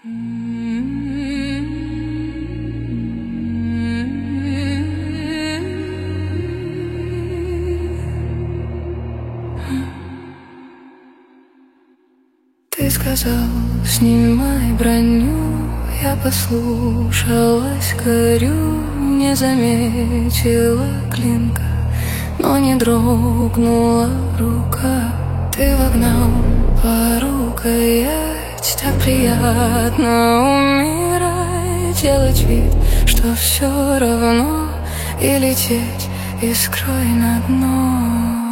Ты сказал, снимай броню, я послушалась, горю. Не заметила клинка, но не дрогнула рука. Ты вогнал по рукоять, так приятно умирать. Делать вид, что все равно, и лететь искрой на дно.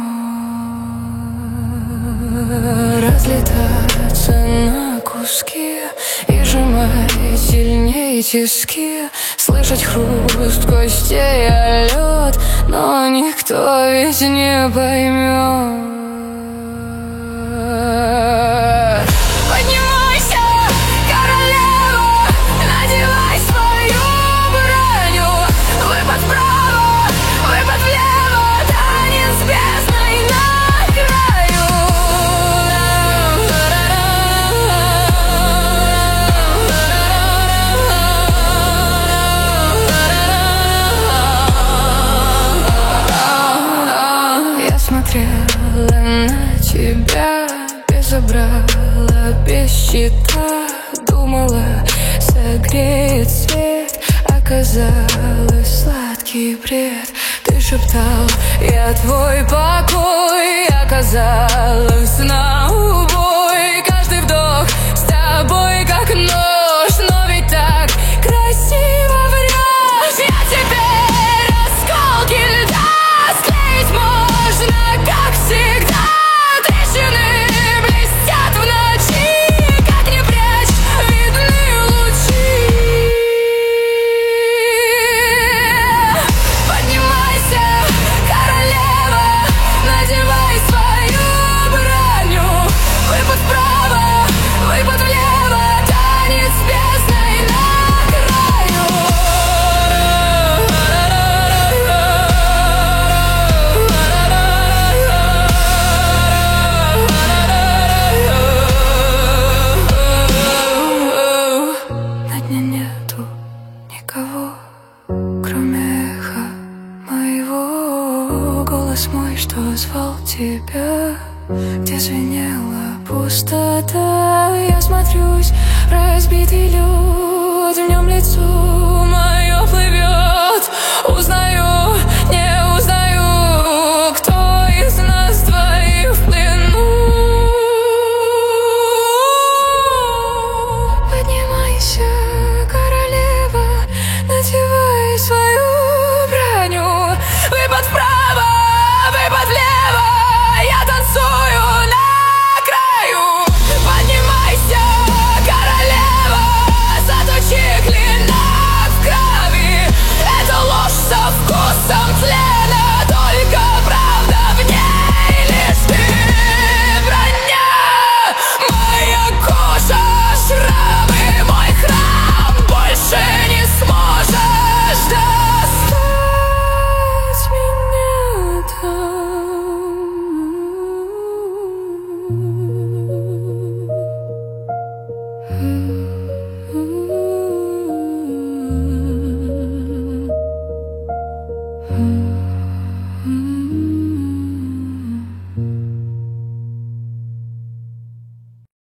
Разлетаться на куски и сжимать сильнее тиски. Слышать хруст костей о лед, но никто ведь не поймет. Поднимайся, королева, надевай свою броню. Выпад вправо, выпад влево, танец с бездной на краю. Я смотрела на тебя, без забрала, без щита. Думала, согреет свет, оказалось сладкий бред. Ты шептал, я твой покой, оказалось на убой. Каждый вдох с тобой как нож, но ведь так красиво врешь. Я теперь осколки льда склеить можно, как всегда. Трещины блестят в ночи, как не прячь, видны лучи. Поднимайся, королева, надевай свою броню. Выпад вправо, выпад влево, танец с бездной на краю. На дне нету никого, кроме эха моего. Голос мой, что звал тебя, где звенела пустота. Я смотрюсь в разбитый лед.